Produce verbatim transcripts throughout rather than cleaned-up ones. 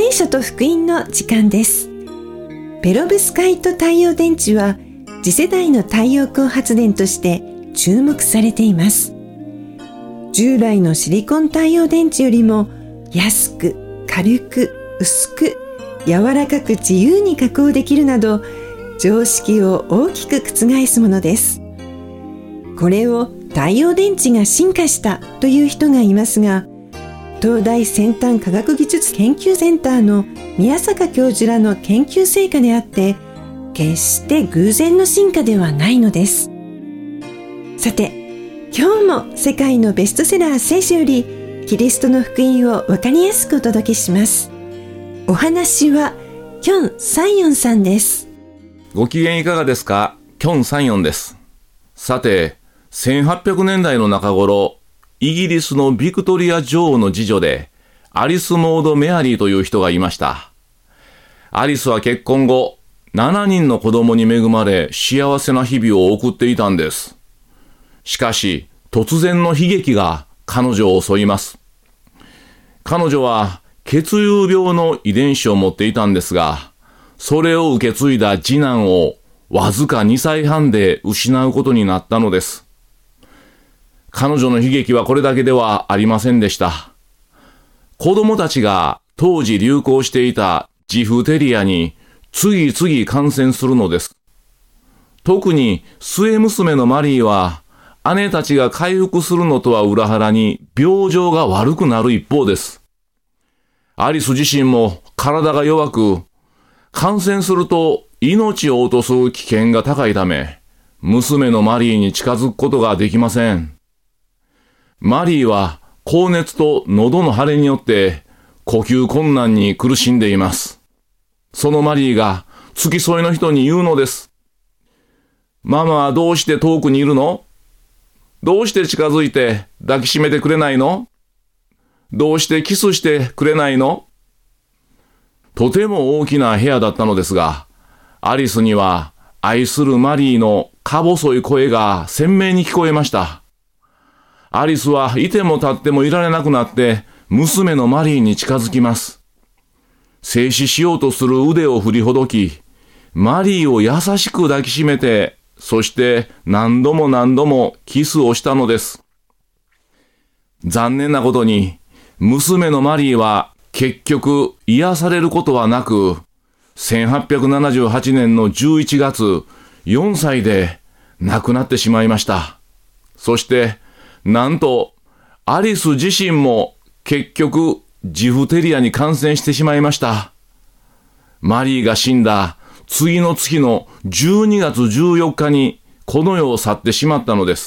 聖書と福音の時間です。ペロブスカイト太陽電池は次世代の太陽光発電として注目されています。従来のシリコン太陽電池よりも安く、軽く、薄く、柔らかく自由に加工できるなど、常識を大きく覆すものです。これを太陽電池が進化したという人がいますが、東大先端科学技術研究センターの宮坂教授らの研究成果であって、決して偶然の進化ではないのです。さて、今日も世界のベストセラー聖書よりキリストの福音をわかりやすくお届けします。お話はキョン・サンヨンさんです。 ご機嫌いかがですか？キョン・サンヨンです。さて、せんはっぴゃくねんだいの中頃、イギリスのビクトリア女王の次女で、アリス・モード・メアリーという人がいました。アリスは結婚後、ななにんの子供に恵まれ、幸せな日々を送っていたんです。しかし、突然の悲劇が彼女を襲います。彼女は、血友病の遺伝子を持っていたんですが、それを受け継いだ次男をわずかにさいはんで失うことになったのです。彼女の悲劇はこれだけではありませんでした。子供たちが当時流行していたジフテリアに次々感染するのです。特に末娘のマリーは姉たちが回復するのとは裏腹に病状が悪くなる一方です。アリス自身も体が弱く、感染すると命を落とす危険が高いため、娘のマリーに近づくことができません。マリーは高熱と喉の腫れによって呼吸困難に苦しんでいます。そのマリーが付き添いの人に言うのです。ママはどうして遠くにいるの？どうして近づいて抱きしめてくれないの？どうしてキスしてくれないの？とても大きな部屋だったのですが、アリスには愛するマリーのか細い声が鮮明に聞こえました。アリスはいても立ってもいられなくなって娘のマリーに近づきます。静止しようとする腕を振りほどき、マリーを優しく抱きしめて、そして何度も何度もキスをしたのです。残念なことに、娘のマリーは結局癒されることはなく、せんはっぴゃくななじゅうはちねんのじゅういちがつ、よんさいで亡くなってしまいました。そして、なんと、アリス自身も結局ジフテリアに感染してしまいました。マリーが死んだ次の月のじゅうにがつじゅうよっかにこの世を去ってしまったのです。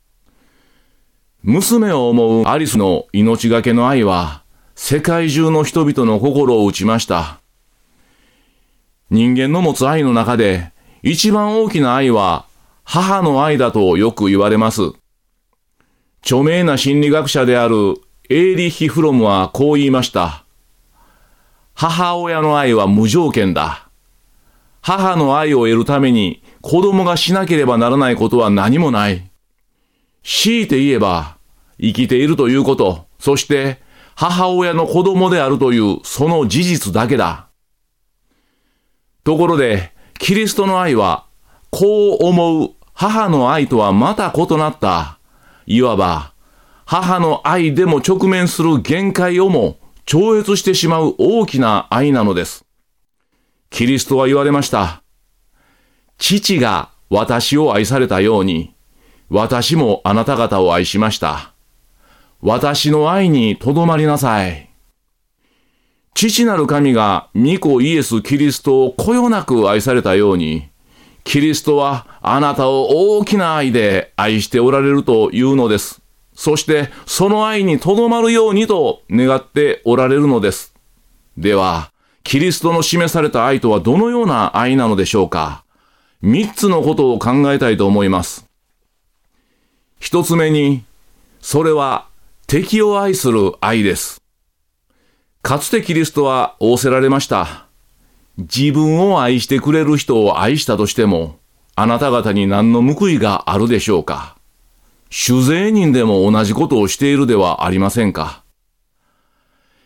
娘を思うアリスの命がけの愛は世界中の人々の心を打ちました。人間の持つ愛の中で一番大きな愛は母の愛だとよく言われます。著名な心理学者であるエーリッヒ・フロムはこう言いました。母親の愛は無条件だ。母の愛を得るために子供がしなければならないことは何もない。強いて言えば、生きているということ、そして母親の子供であるというその事実だけだ。ところで、キリストの愛は、こう思う母の愛とはまた異なった、いわば、母の愛でも直面する限界をも超越してしまう大きな愛なのです。キリストは言われました。父が私を愛されたように、私もあなた方を愛しました。私の愛にとどまりなさい。父なる神が御子イエス・キリストをこよなく愛されたように、キリストはあなたを大きな愛で愛しておられるというのです。そしてその愛にとどまるようにと願っておられるのです。では、キリストの示された愛とはどのような愛なのでしょうか。三つのことを考えたいと思います。一つ目に、それは敵を愛する愛です。かつてキリストは仰せられました。自分を愛してくれる人を愛したとしても、あなた方に何の報いがあるでしょうか。酒税人でも同じことをしているではありませんか。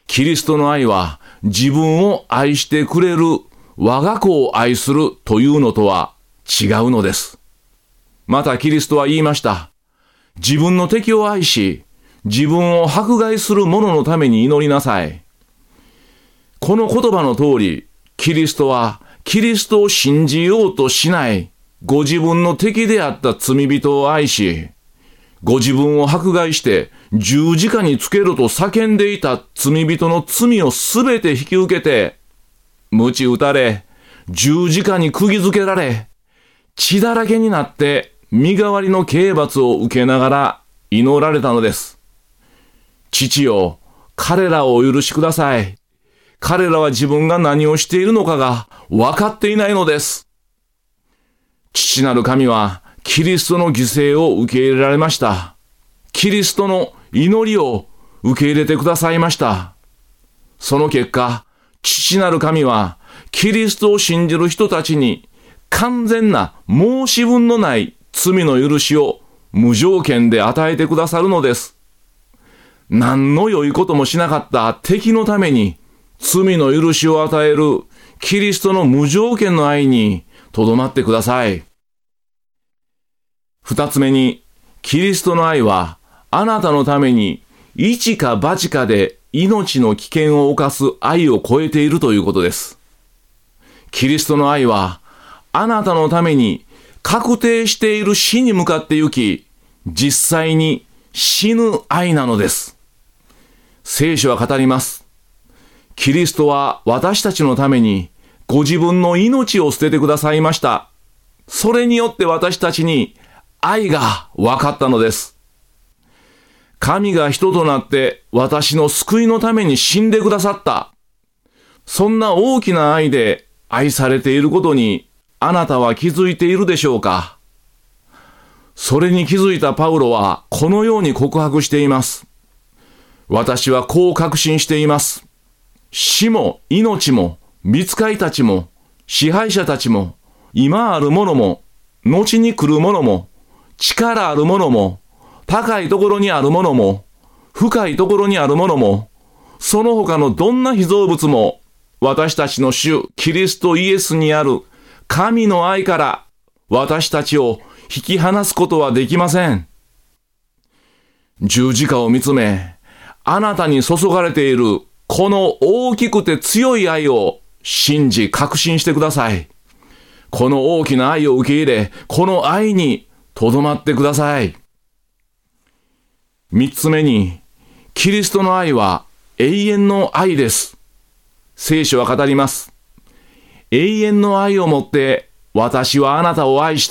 キリストの愛は自分を愛してくれる我が子を愛するというのとは違うのです。またキリストは言いました。自分の敵を愛し、自分を迫害する者のために祈りなさい。この言葉の通り、キリストはキリストを信じようとしないご自分の敵であった罪人を愛し、ご自分を迫害して十字架につけろと叫んでいた罪人の罪をすべて引き受けて、鞭打たれ、十字架に釘付けられ、血だらけになって身代わりの刑罰を受けながら祈られたのです。父よ、彼らをお許しください。彼らは自分が何をしているのかが分かっていないのです。父なる神はキリストの犠牲を受け入れられました。キリストの祈りを受け入れてくださいました。その結果、父なる神はキリストを信じる人たちに完全な申し分のない罪の許しを無条件で与えてくださるのです。何の良いこともしなかった敵のために罪の許しを与えるキリストの無条件の愛にとどまってください。二つ目に、キリストの愛はあなたのために一か八かで命の危険を冒す愛を超えているということです。キリストの愛はあなたのために確定している死に向かって行き、実際に死ぬ愛なのです。聖書は語ります。キリストは私たちのためにご自分の命を捨ててくださいました。それによって私たちに愛が分かったのです。神が人となって私の救いのために死んでくださった。そんな大きな愛で愛されていることにあなたは気づいているでしょうか？それに気づいたパウロはこのように告白しています。私はこう確信しています。死も命も御使いたちも支配者たちも今あるものも後に来るものも力あるものも高いところにあるものも深いところにあるものもその他のどんな被造物も私たちの主キリストイエスにある神の愛から私たちを引き離すことはできません。十字架を見つめ、あなたに注がれているこの大きくて強い愛を信じ確信してください。この大きな愛を受け入れ、この愛にとどまってください。三つ目に、キリストの愛は永遠の愛です。聖書は語ります。永遠の愛をもって私はあなたを愛した。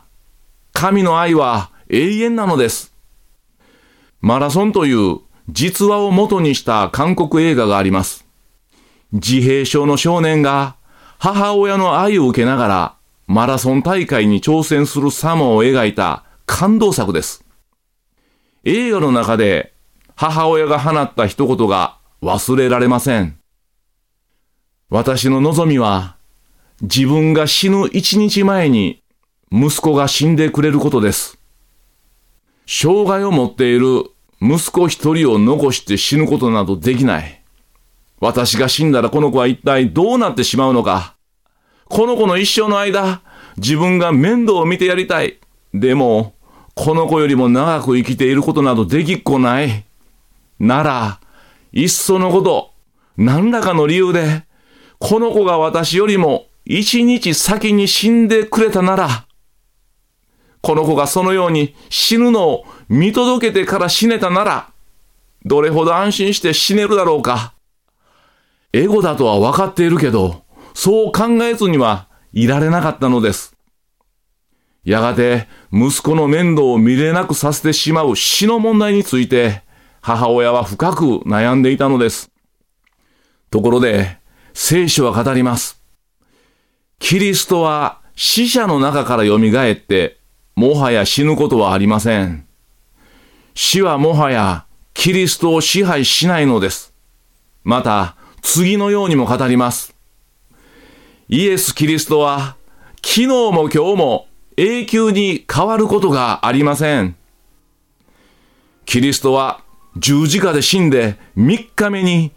神の愛は永遠なのです。マラソンという実話を元にした韓国映画があります。自閉症の少年が母親の愛を受けながらマラソン大会に挑戦する様を描いた感動作です。映画の中で母親が放った一言が忘れられません。私の望みは自分が死ぬ一日前に息子が死んでくれることです。障害を持っている息子一人を残して死ぬことなどできない。私が死んだらこの子は一体どうなってしまうのか。この子の一生の間、自分が面倒を見てやりたい。でも、この子よりも長く生きていることなどできっこない。なら、いっそのこと、何らかの理由で、この子が私よりも一日先に死んでくれたなら、この子がそのように死ぬのを見届けてから死ねたなら、どれほど安心して死ねるだろうか。エゴだとは分かっているけど、そう考えずにはいられなかったのです。やがて息子の面倒を見れなくさせてしまう死の問題について、母親は深く悩んでいたのです。ところで、聖書は語ります。キリストは死者の中から蘇って、もはや死ぬことはありません。死はもはやキリストを支配しないのです。また、次のようにも語ります。イエス・キリストは、昨日も今日も永久に変わることがありません。キリストは十字架で死んでみっかめに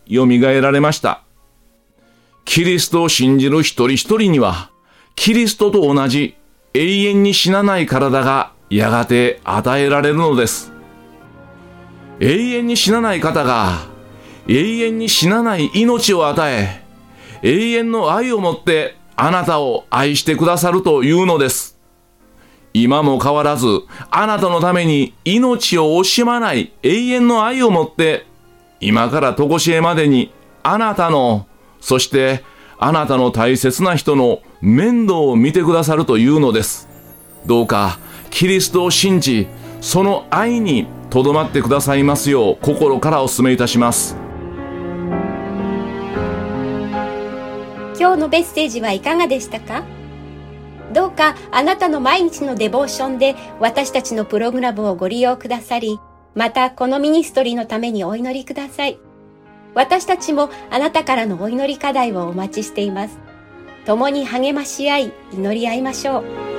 よみがえられました。キリストを信じる一人一人には、キリストと同じ永遠に死なない体がやがて与えられるのです。永遠に死なない方が永遠に死なない命を与え、永遠の愛をもってあなたを愛してくださるというのです。今も変わらずあなたのために命を惜しまない永遠の愛をもって、今から常しえまでにあなたの、そしてあなたの大切な人の面倒を見てくださるというのです。どうかキリストを信じ、その愛にとどまってくださいますよう心からお勧めいたします。 今日のメッセージはいかがでしたか？どうかあなたの毎日のデボーションで私たちのプログラムをご利用くださり、またこのミニストリーのためにお祈りください。私たちもあなたからのお祈り課題をお待ちしています。共に励まし合い、祈り合いましょう。